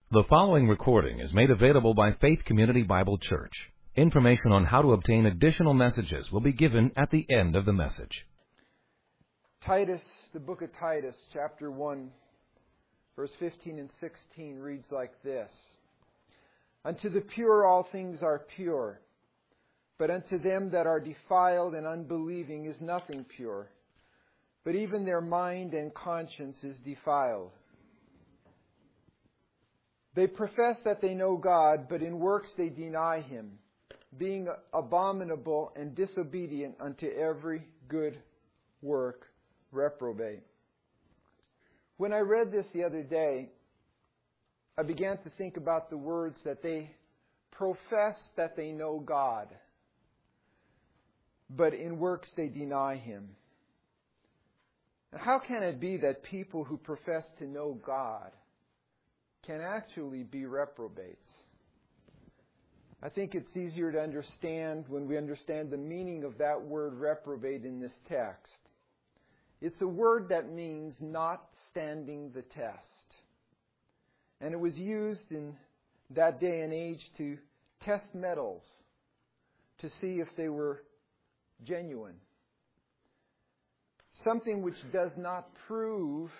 The following recording is made available by Faith Community Bible Church. Information on how to obtain additional messages will be given at the end of the message. Titus, the book of Titus, chapter 1, verse 15 and 16 reads like this. Unto the pure all things are pure, but unto them that are defiled and unbelieving is nothing pure, but even their mind and conscience is defiled. They profess that they know God, but in works they deny Him, being abominable and disobedient unto every good work, reprobate. When I read this the other day, I began to think about the words that they profess that they know God, but in works they deny Him. Now, how can it be that people who profess to know God can actually be reprobates? I think it's easier to understand when we understand the meaning of that word reprobate in this text. It's a word that means not standing the test. And it was used in that day and age to test metals, to see if they were genuine. Something which does not prove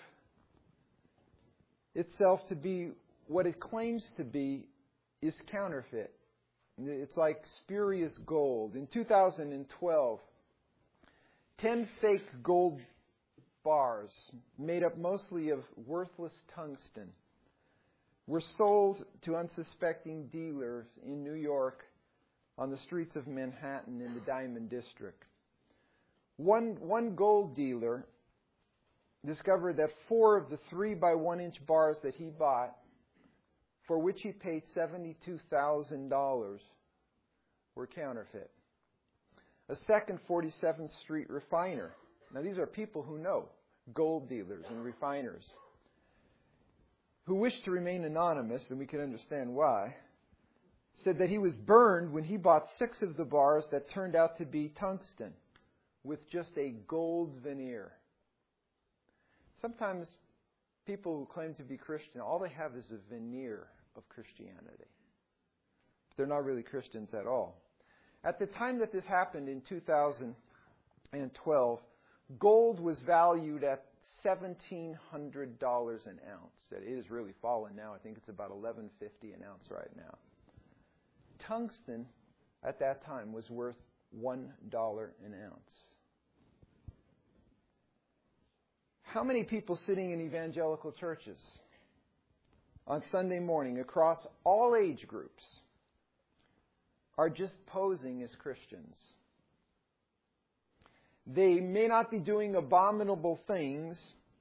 itself to be what it claims to be is counterfeit. It's like spurious gold. In 2012, 10 fake gold bars made up mostly of worthless tungsten were sold to unsuspecting dealers in New York on the streets of Manhattan in the Diamond District. One gold dealer discovered that 4 of the 3-by-1-inch bars that he bought, for which he paid $72,000, were counterfeit. A second 47th Street refiner. Now these are people who know, gold dealers and refiners, who wish to remain anonymous, and we can understand why, said that he was burned when he bought 6 of the bars that turned out to be tungsten with just a gold veneer. Sometimes people who claim to be Christian, all they have is a veneer of Christianity. They're not really Christians at all. At the time that this happened in 2012, gold was valued at $1,700 an ounce. It has really fallen now. I think it's about $11.50 an ounce right now. Tungsten at that time was worth $1 an ounce. How many people sitting in evangelical churches on Sunday morning across all age groups are just posing as Christians? They may not be doing abominable things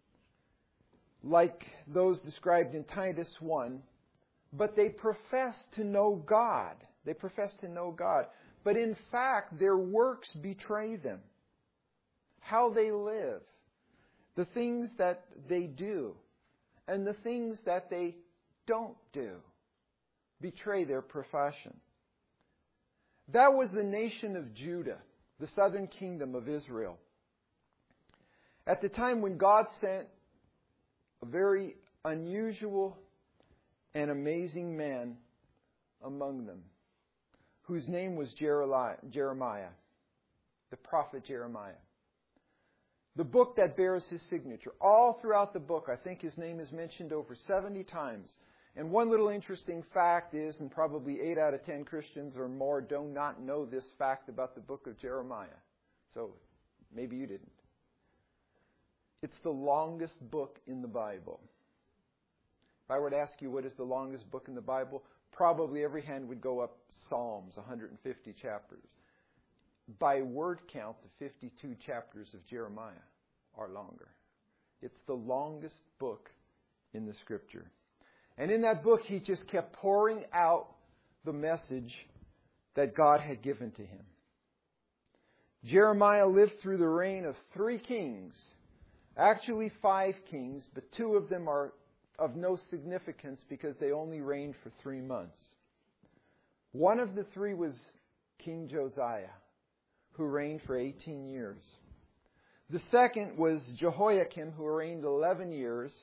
like those described in Titus 1, but they profess to know God. They profess to know God. But in fact, their works betray them. How they live, the things that they do, and the things that they don't do betray their profession. That was the nation of Judah, the southern kingdom of Israel. At the time when God sent a very unusual and amazing man among them, whose name was Jeremiah, the prophet Jeremiah. The book that bears his signature. All throughout the book, I think his name is mentioned over 70 times. And one little interesting fact is, and probably 8 out of 10 Christians or more do not know this fact about the book of Jeremiah. So maybe you didn't. It's the longest book in the Bible. If I were to ask you what is the longest book in the Bible, probably every hand would go up. Psalms, 150 chapters. By word count, the 52 chapters of Jeremiah are longer. It's the longest book in the Scripture. And in that book, he just kept pouring out the message that God had given to him. Jeremiah lived through the reign of 3 kings. Actually 5 kings, but 2 of them are of no significance because they only reigned for 3 months. One of the 3 was King Josiah, who reigned for 18 years. The second was Jehoiakim, who reigned 11 years.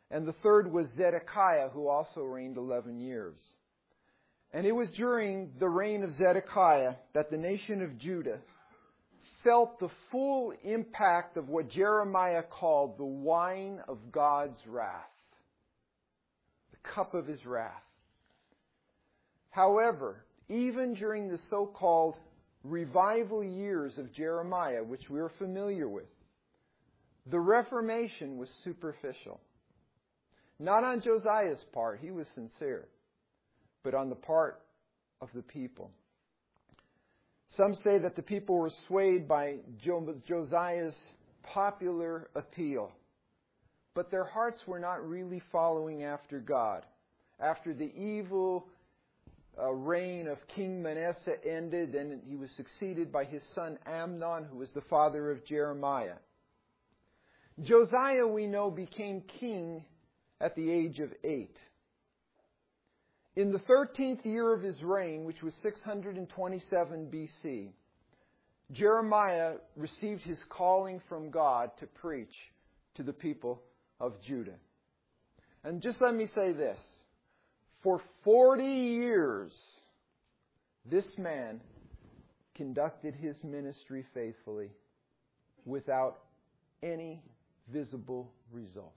And the third was Zedekiah, who also reigned 11 years. And it was during the reign of Zedekiah that the nation of Judah felt the full impact of what Jeremiah called the wine of God's wrath, the cup of His wrath. However, even during the so-called revival years of Jeremiah, which we're familiar with, the Reformation was superficial. Not on Josiah's part, he was sincere, but on the part of the people. Some say that the people were swayed by Josiah's popular appeal, but their hearts were not really following after God. After the evil reign of King Manasseh ended, and he was succeeded by his son Amnon, who was the father of Jeremiah. Josiah, we know, became king at the age of 8. In the 13th year of his reign, which was 627 BC, Jeremiah received his calling from God to preach to the people of Judah. And just let me say this. For 40 years, this man conducted his ministry faithfully without any visible results.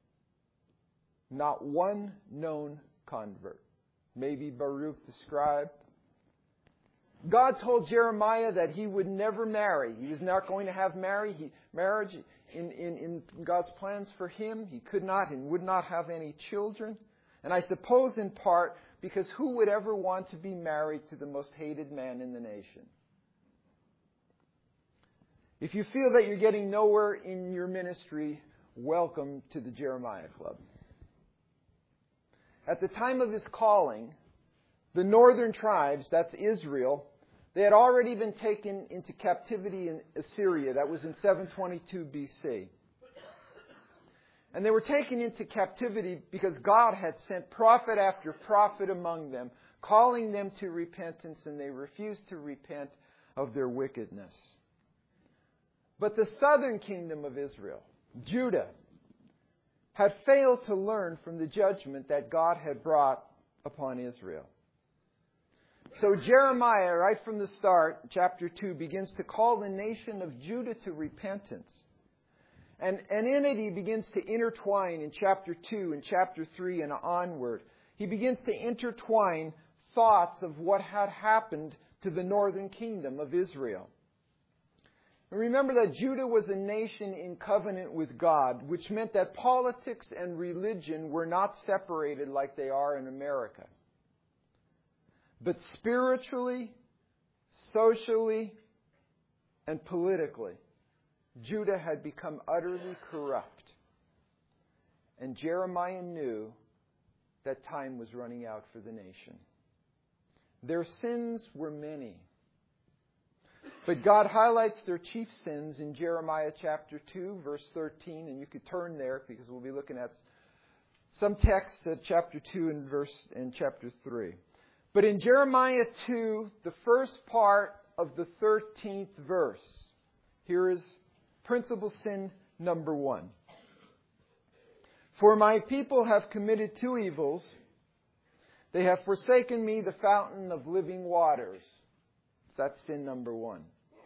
Not one known convert. Maybe Baruch the scribe. God told Jeremiah that he would never marry. He was not going to have marriage in God's plans for him. He could not and would not have any children. And I suppose in part because who would ever want to be married to the most hated man in the nation? If you feel that you're getting nowhere in your ministry, welcome to the Jeremiah Club. At the time of his calling, the northern tribes, that's Israel, they had already been taken into captivity in Assyria. That was in 722 BC. And they were taken into captivity because God had sent prophet after prophet among them, calling them to repentance, and they refused to repent of their wickedness. But the southern kingdom of Israel, Judah, had failed to learn from the judgment that God had brought upon Israel. So Jeremiah, right from the start, chapter 2, begins to call the nation of Judah to repentance. And in it, he begins to intertwine in chapter 2 and chapter 3 and onward. He begins to intertwine thoughts of what had happened to the northern kingdom of Israel. And remember that Judah was a nation in covenant with God, which meant that politics and religion were not separated like they are in America. But spiritually, socially, and politically, Judah had become utterly corrupt. And Jeremiah knew that time was running out for the nation. Their sins were many. But God highlights their chief sins in Jeremiah chapter 2, verse 13. And you could turn there because we'll be looking at some texts at chapter 2 and chapter 3. But in Jeremiah 2, the first part of the 13th verse, here is principal sin number 1. For my people have committed 2 evils. They have forsaken me, the fountain of living waters. That's sin number 1.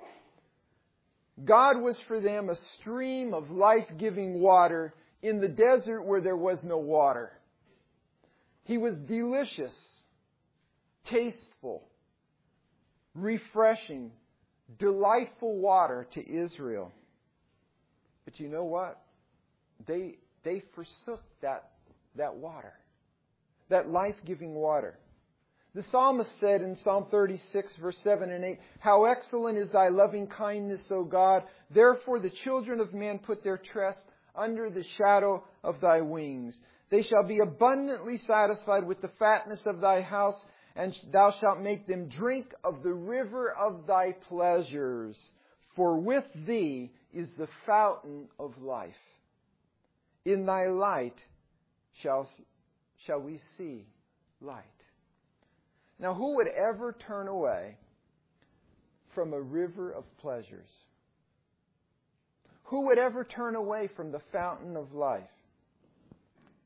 God was for them a stream of life-giving water in the desert where there was no water. He was delicious, tasteful, refreshing, delightful water to Israel. But you know what? They forsook that water, that life-giving water. The psalmist said in Psalm 36, verse 7 and 8, How excellent is thy loving kindness, O God! Therefore the children of men put their trust under the shadow of thy wings. They shall be abundantly satisfied with the fatness of thy house, and thou shalt make them drink of the river of thy pleasures. For with thee is the fountain of life. In thy light shall we see light. Now, who would ever turn away from a river of pleasures? Who would ever turn away from the fountain of life?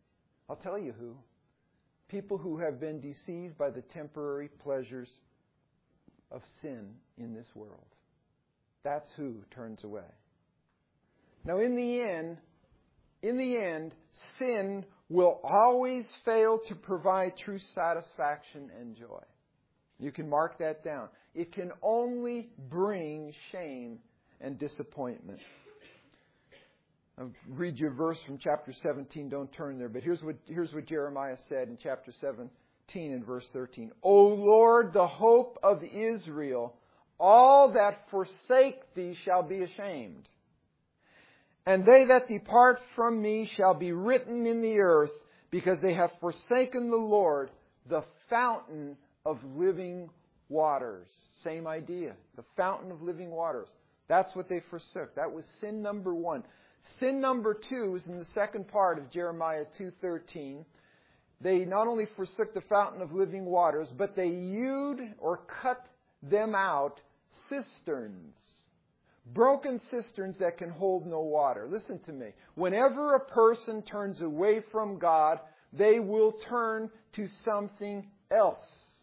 I'll tell you who. People who have been deceived by the temporary pleasures of sin in this world. That's who turns away. Now, in the end, sin will always fail to provide true satisfaction and joy. You can mark that down. It can only bring shame and disappointment. I'll read you a verse from chapter 17. Don't turn there. But here's what Jeremiah said in chapter 17 and verse 13. O Lord, the hope of Israel, all that forsake thee shall be ashamed. And they that depart from me shall be written in the earth, because they have forsaken the Lord, the fountain of living waters. Same idea. The fountain of living waters. That's what they forsook. That was sin number 1. Sin number 2 is in the second part of Jeremiah 2:13. They not only forsook the fountain of living waters, but they hewed or cut them out cisterns. Broken cisterns that can hold no water. Listen to me. Whenever a person turns away from God, they will turn to something else.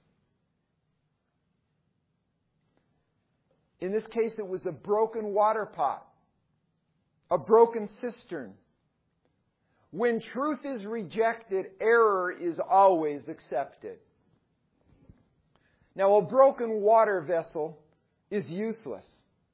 In this case, it was a broken water pot. A broken cistern. When truth is rejected, error is always accepted. Now, a broken water vessel is useless.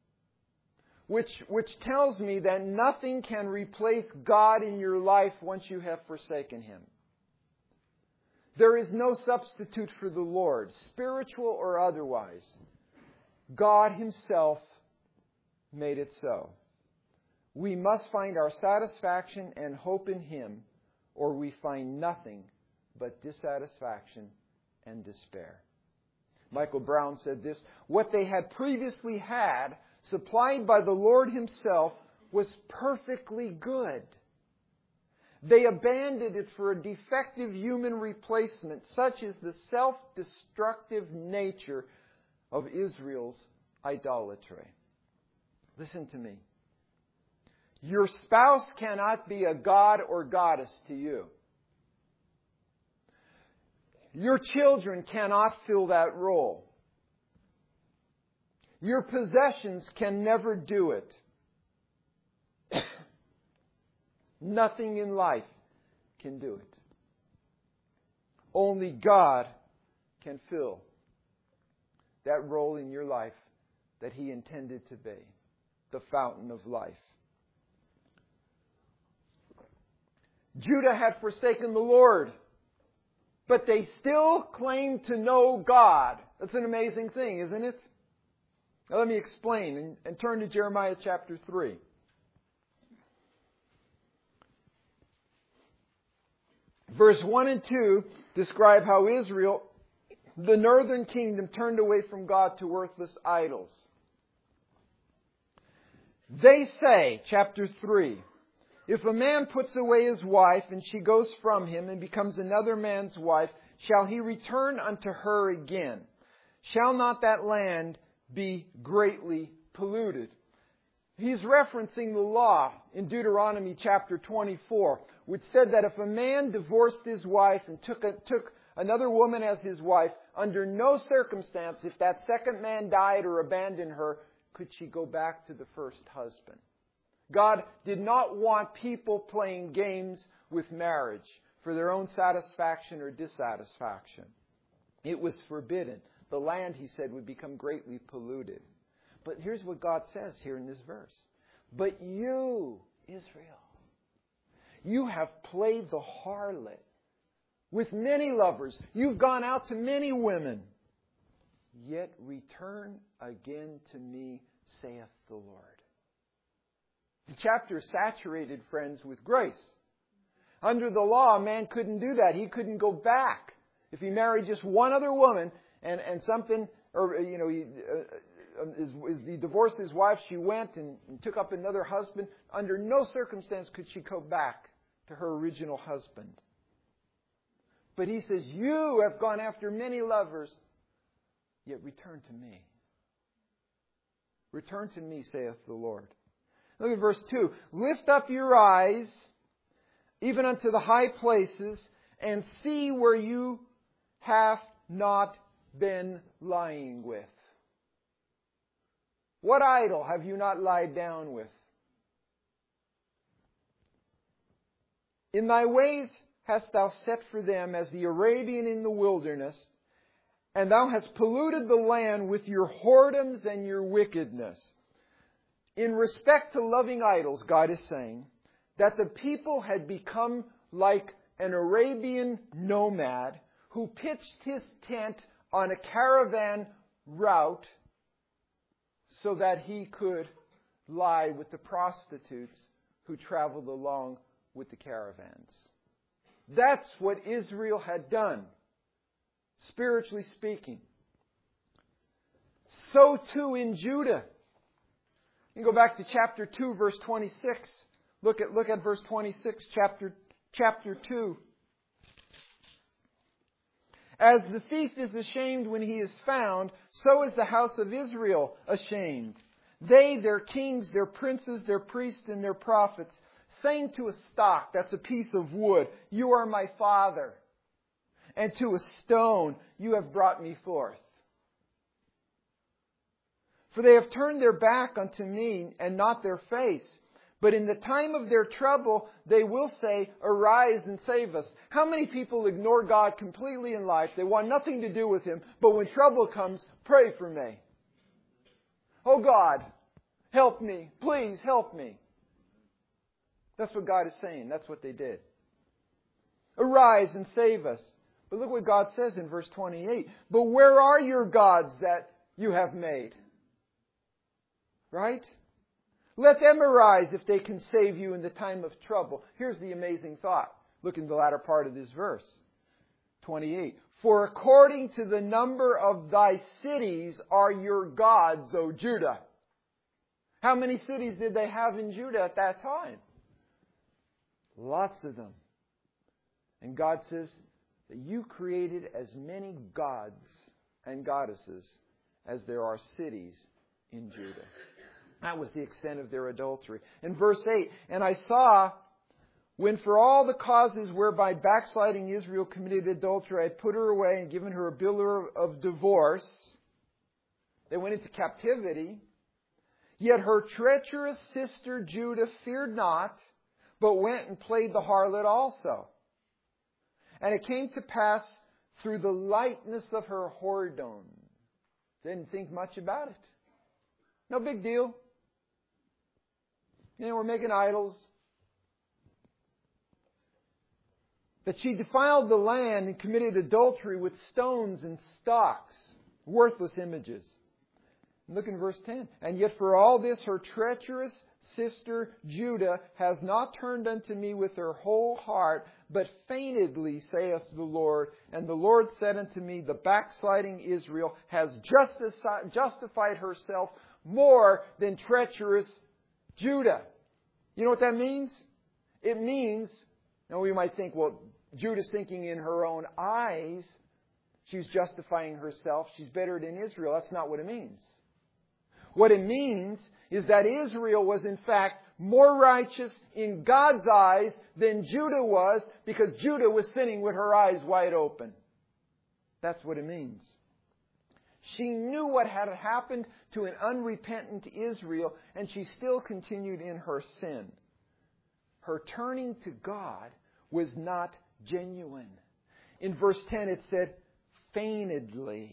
Which tells me that nothing can replace God in your life once you have forsaken Him. There is no substitute for the Lord, spiritual or otherwise. God Himself made it so. We must find our satisfaction and hope in Him, or we find nothing but dissatisfaction and despair. Michael Brown said this, what they had previously had, supplied by the Lord Himself, was perfectly good. They abandoned it for a defective human replacement, such is the self-destructive nature of Israel's idolatry. Listen to me. Your spouse cannot be a god or goddess to you. Your children cannot fill that role. Your possessions can never do it. Nothing in life can do it. Only God can fill that role in your life that He intended to be, the fountain of life. Judah had forsaken the Lord, but they still claimed to know God. That's an amazing thing, isn't it? Now let me explain and turn to Jeremiah chapter 3. Verse 1 and 2 describe how Israel, the northern kingdom, turned away from God to worthless idols. They say, chapter 3, if a man puts away his wife and she goes from him and becomes another man's wife, shall he return unto her again? Shall not that land be greatly polluted? He's referencing the law in Deuteronomy chapter 24, which said that if a man divorced his wife and took another woman as his wife, under no circumstance, if that second man died or abandoned her, could she go back to the first husband. God did not want people playing games with marriage for their own satisfaction or dissatisfaction. It was forbidden. The land, He said, would become greatly polluted. But here's what God says here in this verse. But you, Israel, you have played the harlot with many lovers. You've gone out to many women. Yet return again to me, saith the Lord. The chapter is saturated, friends, with grace. Under the law, a man couldn't do that. He couldn't go back. If he married just one other woman and something, or, he divorced his wife, she went and took up another husband. Under no circumstance could she go back to her original husband. But He says, you have gone after many lovers, yet return to me. Return to me, saith the Lord. Look at verse 2. Lift up your eyes even unto the high places, and see where you have not been lying with. What idol have you not lied down with? In thy ways hast thou set for them as the Arabian in the wilderness, and thou hast polluted the land with your whoredoms and your wickedness. In respect to loving idols, God is saying that the people had become like an Arabian nomad who pitched his tent on a caravan route so that he could lie with the prostitutes who traveled along with the caravans. That's what Israel had done, spiritually speaking. So too in Judah. You can go back to chapter 2, verse 26. Look at verse 26, chapter 2. As the thief is ashamed when he is found, so is the house of Israel ashamed. They, their kings, their princes, their priests, and their prophets, saying to a stock, that's a piece of wood, you are my father. And to a stone, you have brought me forth. For they have turned their back unto me, and not their face. But in the time of their trouble, they will say, arise and save us. How many people ignore God completely in life? They want nothing to do with Him. But when trouble comes, pray for me. Oh God, help me. Please help me. That's what God is saying. That's what they did. Arise and save us. But look what God says in verse 28. But where are your gods that you have made? Right? Let them arise if they can save you in the time of trouble. Here's the amazing thought. Look in the latter part of this verse. 28. For according to the number of thy cities are your gods, O Judah. How many cities did they have in Judah at that time? Lots of them. And God says that you created as many gods and goddesses as there are cities in Judah. That was the extent of their adultery. In verse 8, and I saw, when for all the causes whereby backsliding Israel committed adultery, I had put her away and given her a bill of divorce. They went into captivity. Yet her treacherous sister Judah feared not, but went and played the harlot also. And it came to pass through the lightness of her whoredom. Didn't think much about it. No big deal. We're making idols. That she defiled the land and committed adultery with stones and stocks, worthless images. Look in verse 10. And yet for all this her treacherous sister Judah has not turned unto me with her whole heart, but feignedly, saith the Lord. And the Lord said unto me, the backsliding Israel has justified herself more than treacherous Judah. You know what that means? It means, now we might think, well, Judah's thinking in her own eyes. She's justifying herself. She's better than Israel. That's not what it means. What it means is that Israel was in fact more righteous in God's eyes than Judah was, because Judah was sinning with her eyes wide open. That's what it means. She knew what had happened to an unrepentant Israel, and she still continued in her sin. Her turning to God was not genuine. In verse 10 it said, feignedly.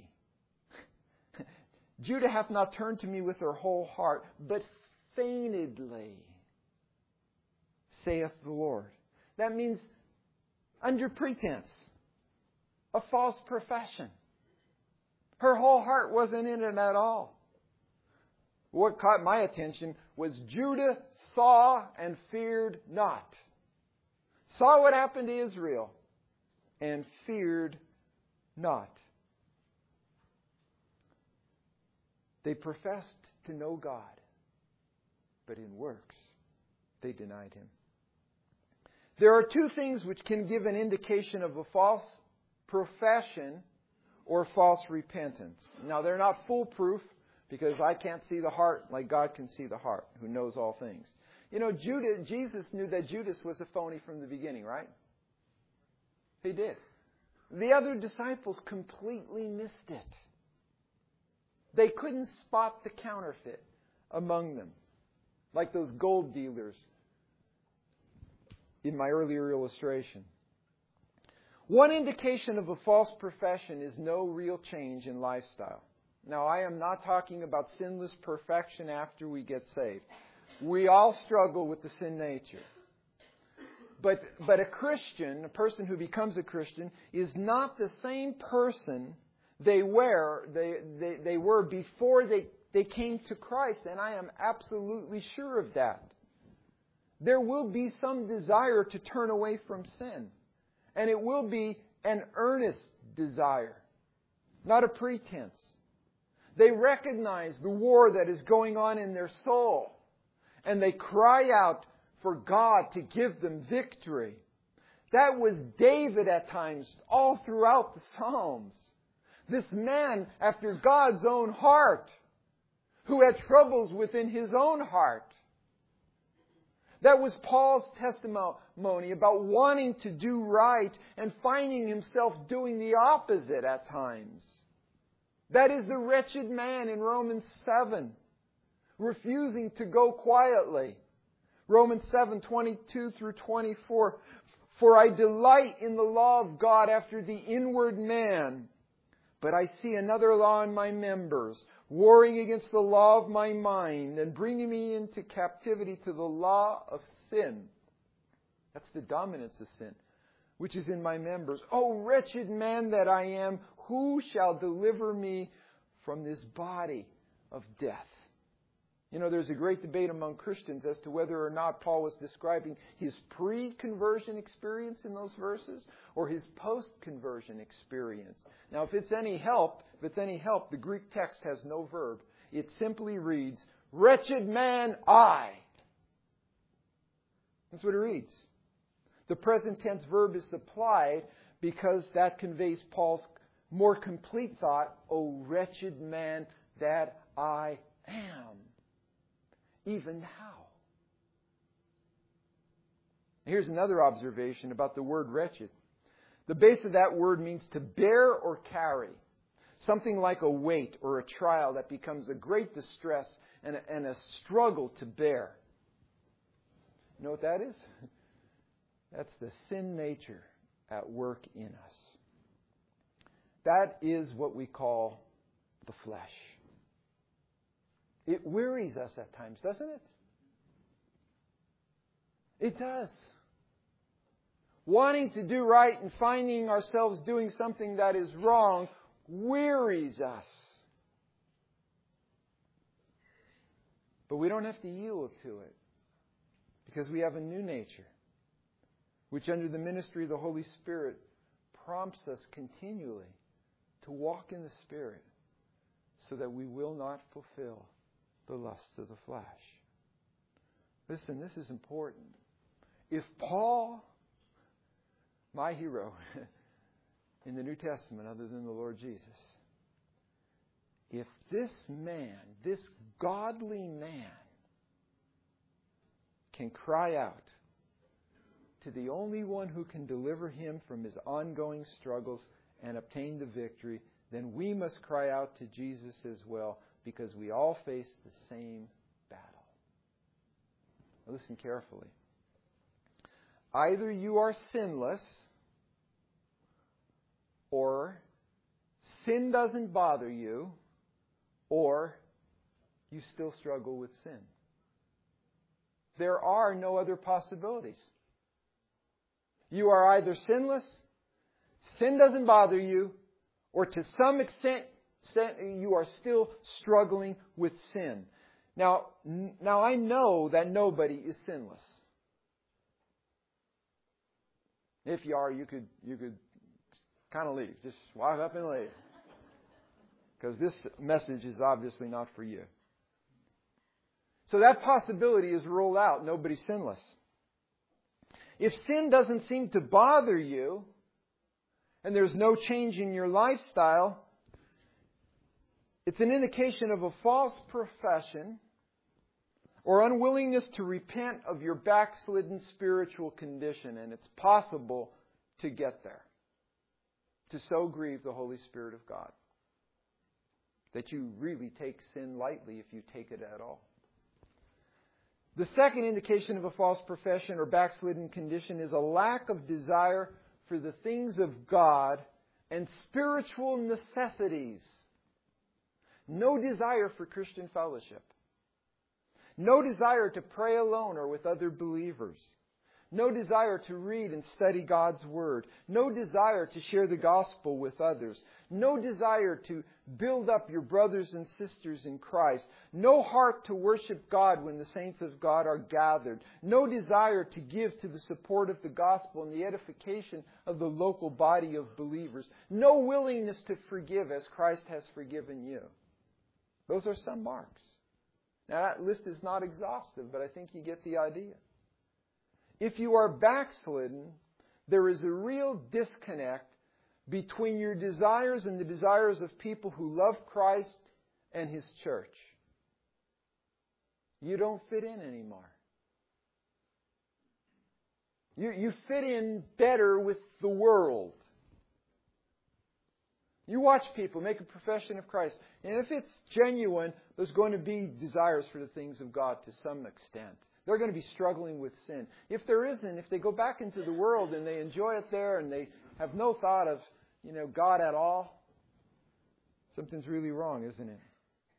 Judah hath not turned to me with her whole heart, but feignedly, saith the Lord. That means under pretense, a false profession. Her whole heart wasn't in it at all. What caught my attention was Judah saw and feared not. Saw what happened to Israel and feared not. They professed to know God, but in works they denied Him. There are two things which can give an indication of a false profession or false repentance. Now, they're not foolproof, because I can't see the heart like God can see the heart, who knows all things. You know, Jesus knew that Judas was a phony from the beginning, right? He did. The other disciples completely missed it. They couldn't spot the counterfeit among them, like those gold dealers in my earlier illustration. One indication of a false profession is no real change in lifestyle. Now, I am not talking about sinless perfection after we get saved. We all struggle with the sin nature. But a Christian, a person who becomes a Christian, is not the same person they were before they came to Christ. And I am absolutely sure of that. There will be some desire to turn away from sin. And it will be an earnest desire, not a pretense. They recognize the war that is going on in their soul. And they cry out for God to give them victory. That was David at times, all throughout the Psalms. This man after God's own heart, who had troubles within his own heart. That was Paul's testimony about wanting to do right and finding himself doing the opposite at times. That is the wretched man in Romans 7, refusing to go quietly. Romans 7:22 through 24. For I delight in the law of God after the inward man, but I see another law in my members, warring against the law of my mind and bringing me into captivity to the law of sin. That's the dominance of sin, which is in my members. O wretched man that I am, who shall deliver me from this body of death? You know, there's a great debate among Christians as to whether or not Paul was describing his pre-conversion experience in those verses or his post-conversion experience. Now, if it's any help, the Greek text has no verb. It simply reads, wretched man I. That's what it reads. The present tense verb is supplied because that conveys Paul's more complete thought, O wretched man that I am. Even now. Here's another observation about the word wretched. The base of that word means to bear or carry. Something like a weight or a trial that becomes a great distress and a struggle to bear. You know what that is? That's the sin nature at work in us. That is what we call the flesh. It wearies us at times, doesn't it? It does. Wanting to do right and finding ourselves doing something that is wrong wearies us. But we don't have to yield to it because we have a new nature, which under the ministry of the Holy Spirit prompts us continually to walk in the Spirit so that we will not fulfill the lusts of the flesh. Listen, this is important. If Paul, my hero in the New Testament other than the Lord Jesus, if this man, this godly man, can cry out to the only one who can deliver him from his ongoing struggles and obtain the victory, then we must cry out to Jesus as well, because we all face the same battle. Now listen carefully. Either you are sinless, or sin doesn't bother you, or you still struggle with sin. There are no other possibilities. You are either sinless, sin doesn't bother you, or to some extent you are still struggling with sin. Now I know that nobody is sinless. If you are, you could kind of leave. Just walk up and leave. Because this message is obviously not for you. So that possibility is ruled out. Nobody's sinless. If sin doesn't seem to bother you, and there's no change in your lifestyle, it's an indication of a false profession, or unwillingness to repent of your backslidden spiritual condition. And it's possible to get there, to so grieve the Holy Spirit of God that you really take sin lightly if you take it at all. The second indication of a false profession or backslidden condition is a lack of desire for the things of God and spiritual necessities. No desire for Christian fellowship. No desire to pray alone or with other believers. No desire to read and study God's Word. No desire to share the gospel with others. No desire to build up your brothers and sisters in Christ. No heart to worship God when the saints of God are gathered. No desire to give to the support of the gospel and the edification of the local body of believers. No willingness to forgive as Christ has forgiven you. Those are some marks. Now that list is not exhaustive, but I think you get the idea. If you are backslidden, there is a real disconnect between your desires and the desires of people who love Christ and His church. You don't fit in anymore. You fit in better with the world. You watch people make a profession of Christ, and if it's genuine, there's going to be desires for the things of God to some extent. They're going to be struggling with sin. If there isn't, if they go back into the world and they enjoy it there and they have no thought of, God at all, something's really wrong, isn't it?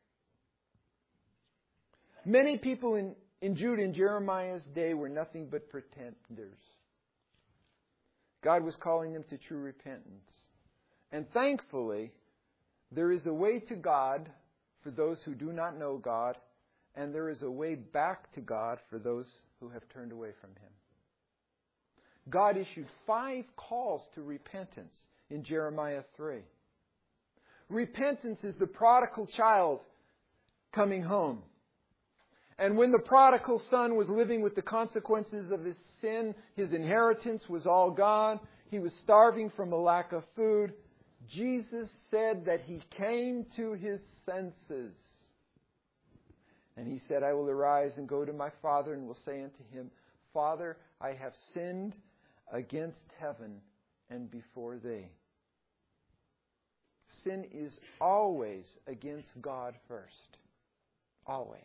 Many people in Judah in Jeremiah's day were nothing but pretenders. God was calling them to true repentance. And thankfully, there is a way to God for those who do not know God, and there is a way back to God for those who have turned away from Him. God issued 5 calls to repentance in Jeremiah 3. Repentance is the prodigal child coming home. And when the prodigal son was living with the consequences of his sin, his inheritance was all gone. He was starving from a lack of food. Jesus said that he came to his senses. And he said, I will arise and go to my father and will say unto him, Father, I have sinned against heaven and before thee. Sin is always against God first. Always.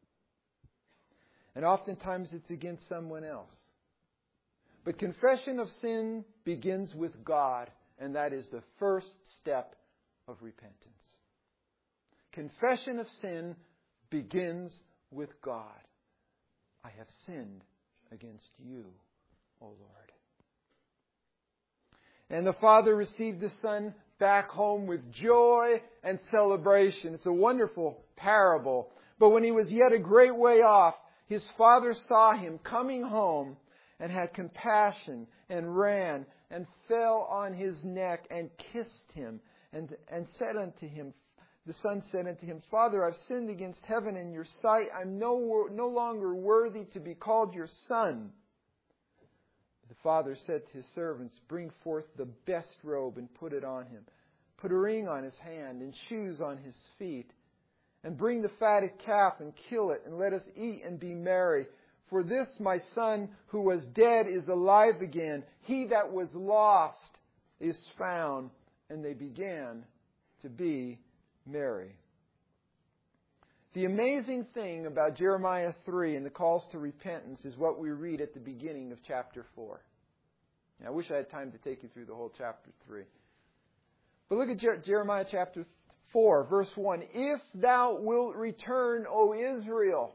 And oftentimes it's against someone else. But confession of sin begins with God, and that is the first step of repentance. Confession of sin begins with God. I have sinned against you, O Lord. And the Father received the Son back home with joy and celebration. It's a wonderful parable. But when he was yet a great way off, his Father saw him coming home and had compassion and ran and fell on his neck and kissed him and said unto him, the Son said unto him, Father, I've sinned against heaven and your sight. I'm no longer worthy to be called your son. The Father said to his servants, Bring forth the best robe and put it on him. Put a ring on his hand and shoes on his feet. And bring the fatted calf and kill it, and let us eat and be merry. For this my son who was dead is alive again. He that was lost is found. And they began to be merry. The amazing thing about Jeremiah 3 and the calls to repentance is what we read at the beginning of chapter 4. Now, I wish I had time to take you through the whole chapter 3. But look at Jeremiah chapter 4, verse 1. If thou wilt return, O Israel,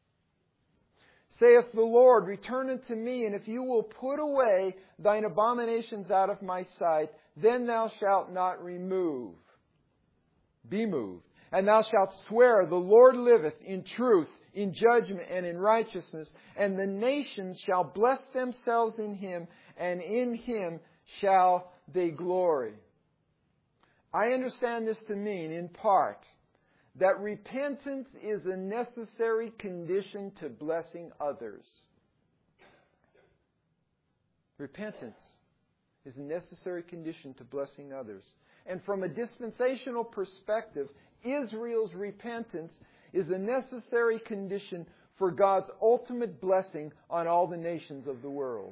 saith the Lord, return unto me, and if you will put away thine abominations out of my sight, then thou shalt not be moved. And thou shalt swear, the Lord liveth, in truth, in judgment, and in righteousness. And the nations shall bless themselves in him, and in him shall they glory. I understand this to mean, in part, that repentance is a necessary condition to blessing others. Repentance is a necessary condition to blessing others. And from a dispensational perspective, Israel's repentance is a necessary condition for God's ultimate blessing on all the nations of the world.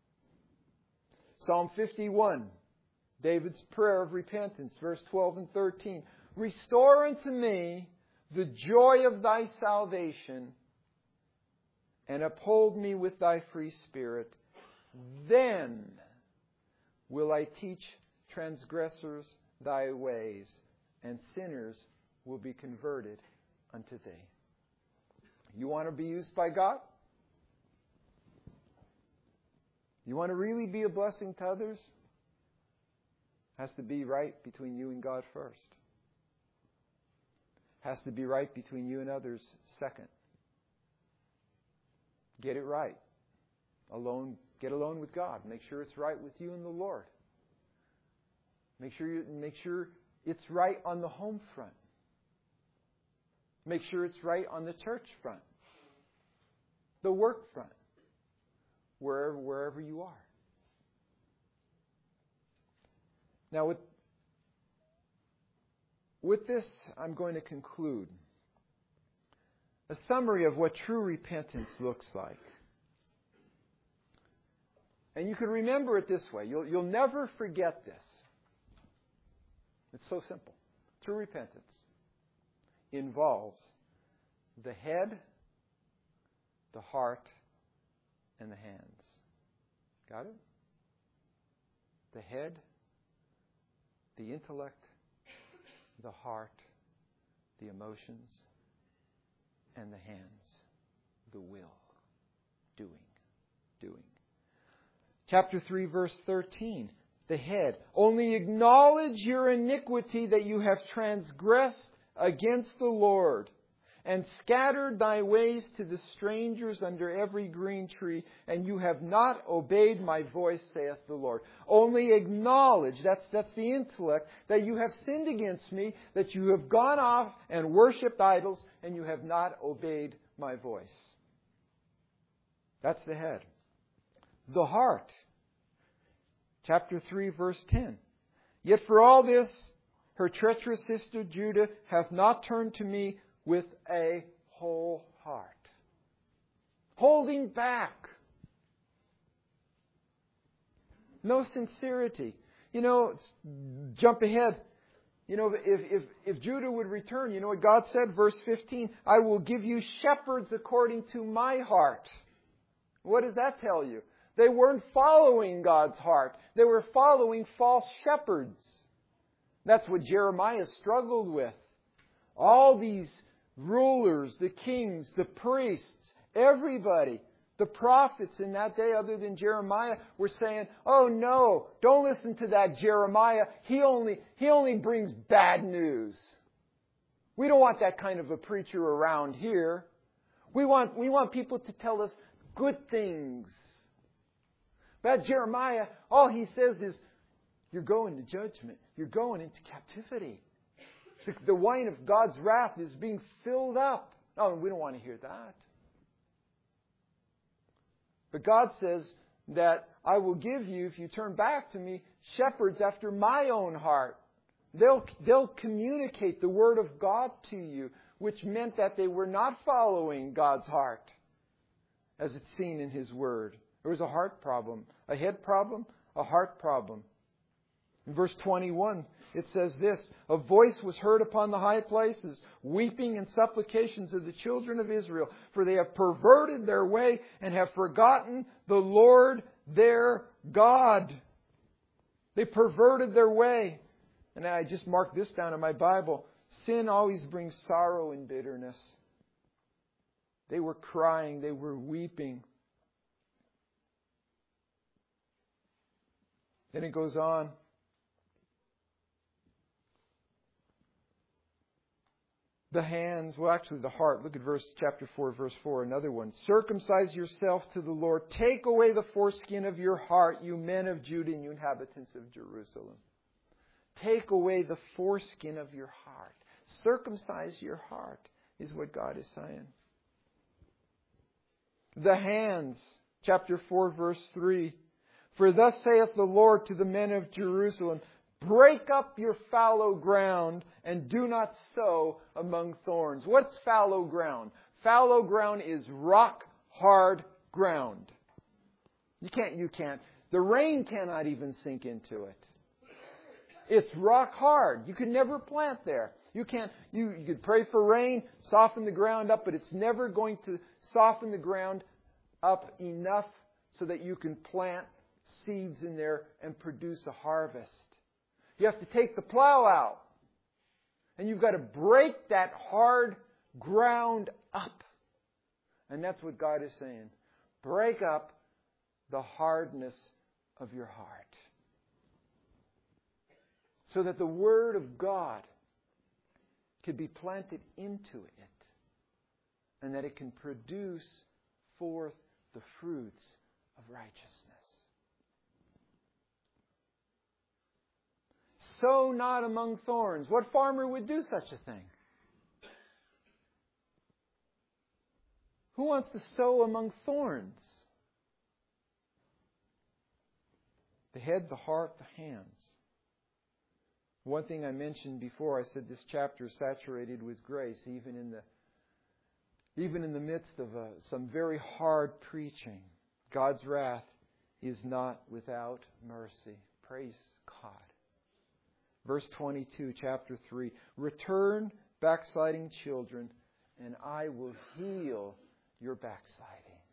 Psalm 51, David's prayer of repentance, verse 12 and 13. Restore unto me the joy of thy salvation, and uphold me with thy free spirit. Then will I teach transgressors thy ways, and sinners will be converted unto thee. You want to be used by God? You want to really be a blessing to others? Has to be right between you and God first. Has to be right between you and others second. Get it right. Get alone with God. Make sure it's right with you and the Lord. Make sure it's right on the home front. Make sure it's right on the church front, the work front, wherever you are. Now, with this, I'm going to conclude a summary of what true repentance looks like. And you can remember it this way. You'll never forget this. It's so simple. True repentance involves the head, the heart, and the hands. Got it? The head, the intellect, the heart, the emotions, and the hands, the will. Doing. Chapter 3, verse 13. The head. Only acknowledge your iniquity that you have transgressed against the Lord, and scattered thy ways to the strangers under every green tree, and you have not obeyed my voice, saith the Lord. Only acknowledge, that's the intellect, that you have sinned against me, that you have gone off and worshipped idols, and you have not obeyed my voice. That's the head. The heart. Chapter 3, verse 10. Yet for all this, her treacherous sister Judah hath not turned to me with a whole heart. Holding back. No sincerity. Jump ahead. If Judah would return, you know what God said, verse 15, I will give you shepherds according to my heart. What does that tell you? They weren't following God's heart. They were following false shepherds. That's what Jeremiah struggled with. All these rulers, the kings, the priests, everybody, the prophets in that day other than Jeremiah were saying, oh no, don't listen to that Jeremiah. He only brings bad news. We don't want that kind of a preacher around here. We want people to tell us good things. But Jeremiah, all he says is, you're going to judgment. You're going into captivity. The wine of God's wrath is being filled up. Oh, we don't want to hear that. But God says that I will give you, if you turn back to me, shepherds after my own heart. They'll communicate the Word of God to you, which meant that they were not following God's heart, as it's seen in His Word. There was a heart problem, a head problem, a heart problem. In verse 21, it says this, a voice was heard upon the high places, weeping and supplications of the children of Israel, for they have perverted their way and have forgotten the Lord their God. They perverted their way. And I just marked this down in my Bible. Sin always brings sorrow and bitterness. They were crying, they were weeping. Then it goes on. The hands, the heart. Look at chapter 4, verse 4, another one. Circumcise yourself to the Lord. Take away the foreskin of your heart, you men of Judah and you inhabitants of Jerusalem. Take away the foreskin of your heart. Circumcise your heart is what God is saying. The hands, chapter 4, verse 3. For thus saith the Lord to the men of Jerusalem, break up your fallow ground and do not sow among thorns. What's fallow ground? Fallow ground is rock hard ground. You can't. The rain cannot even sink into it. It's rock hard. You could never plant there. You could pray for rain, soften the ground up, but it's never going to soften the ground up enough so that you can plant seeds in there and produce a harvest. You have to take the plow out. And you've got to break that hard ground up. And that's what God is saying. Break up the hardness of your heart. So that the Word of God can be planted into it. And that it can produce forth the fruits of righteousness. Sow not among thorns. What farmer would do such a thing? Who wants to sow among thorns? The head, the heart, the hands. One thing I mentioned before, I said this chapter is saturated with grace, even in the midst of some very hard preaching. God's wrath is not without mercy. Praise God. Verse 22, chapter 3. Return, backsliding children, and I will heal your backslidings.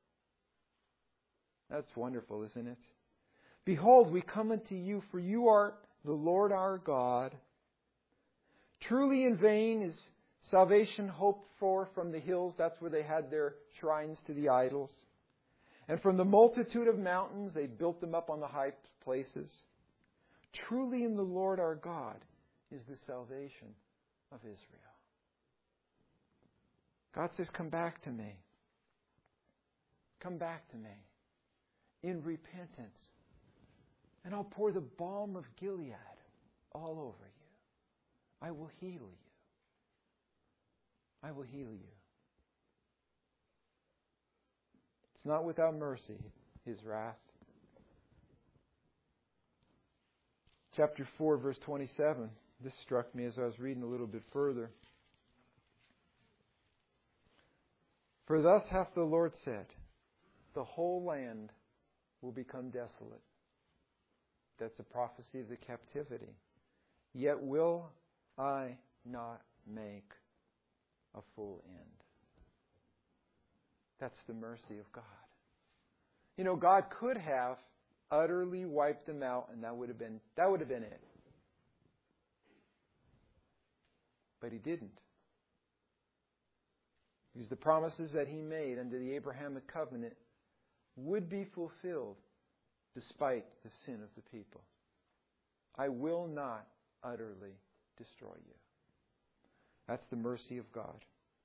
That's wonderful, isn't it? Behold, we come unto you, for you are the Lord our God. Truly in vain is salvation hoped for from the hills. That's where they had their shrines to the idols. And from the multitude of mountains, they built them up on the high places. Truly in the Lord our God is the salvation of Israel. God says, come back to me. Come back to me in repentance. And I'll pour the balm of Gilead all over you. I will heal you. I will heal you. It's not without mercy, His wrath. Chapter 4, verse 27. This struck me as I was reading a little bit further. For thus hath the Lord said, the whole land will become desolate. That's a prophecy of the captivity. Yet will I not make a full end. That's the mercy of God. You know, God could have utterly wiped them out, and that would have been it. But He didn't. Because the promises that He made under the Abrahamic covenant would be fulfilled despite the sin of the people. I will not utterly destroy you. That's the mercy of God.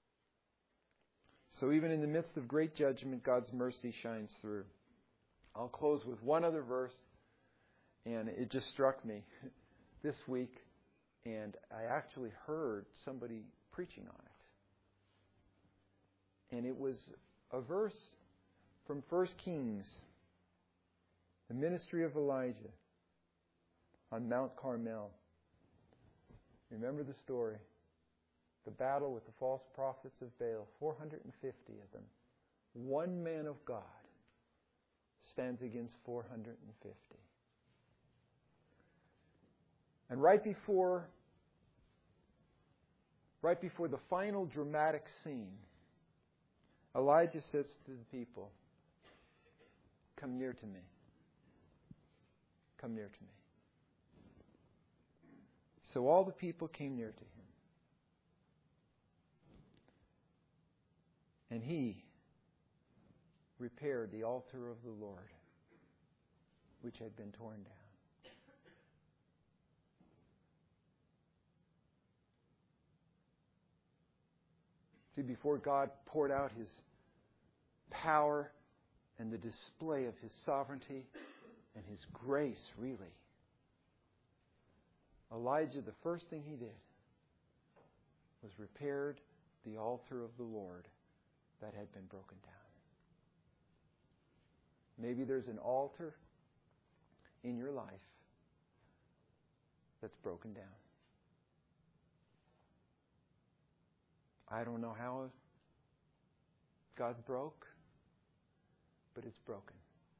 So even in the midst of great judgment, God's mercy shines through. I'll close with one other verse, and it just struck me this week, and I actually heard somebody preaching on it. And it was a verse from 1 Kings, the ministry of Elijah on Mount Carmel. Remember the story. The battle with the false prophets of Baal, 450 of them. One man of God stands against 450. And right before the final dramatic scene, Elijah says to the people, come near to me. Come near to me. So all the people came near to him. And he repaired the altar of the Lord, which had been torn down. See, before God poured out His power and the display of His sovereignty and His grace, really, Elijah, the first thing he did was repaired the altar of the Lord that had been broken down. Maybe there's an altar in your life that's broken down. I don't know how God broke, but it's broken.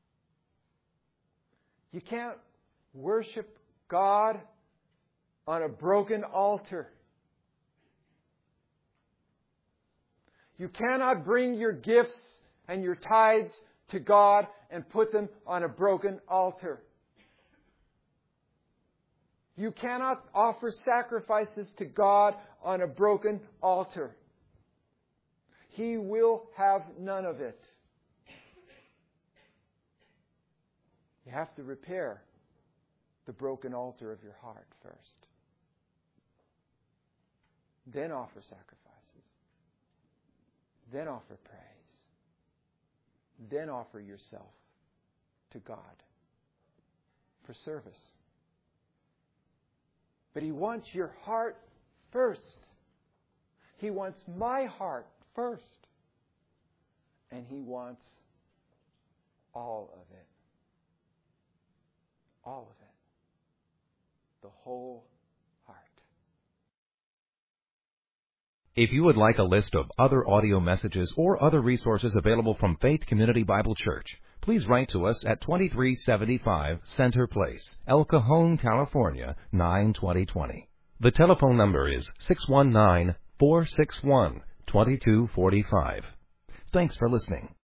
You can't worship God on a broken altar. You cannot bring your gifts and your tithes to God and put them on a broken altar. You cannot offer sacrifices to God on a broken altar. He will have none of it. You have to repair the broken altar of your heart first. Then offer sacrifices. Then offer praise. Then offer yourself to God for service. But He wants your heart first. He wants my heart first. And He wants all of it. All of it. The whole heart. If you would like a list of other audio messages or other resources available from Faith Community Bible Church, please write to us at 2375 Center Place, El Cajon, California, 92020. The telephone number is 619-461-2245. Thanks for listening.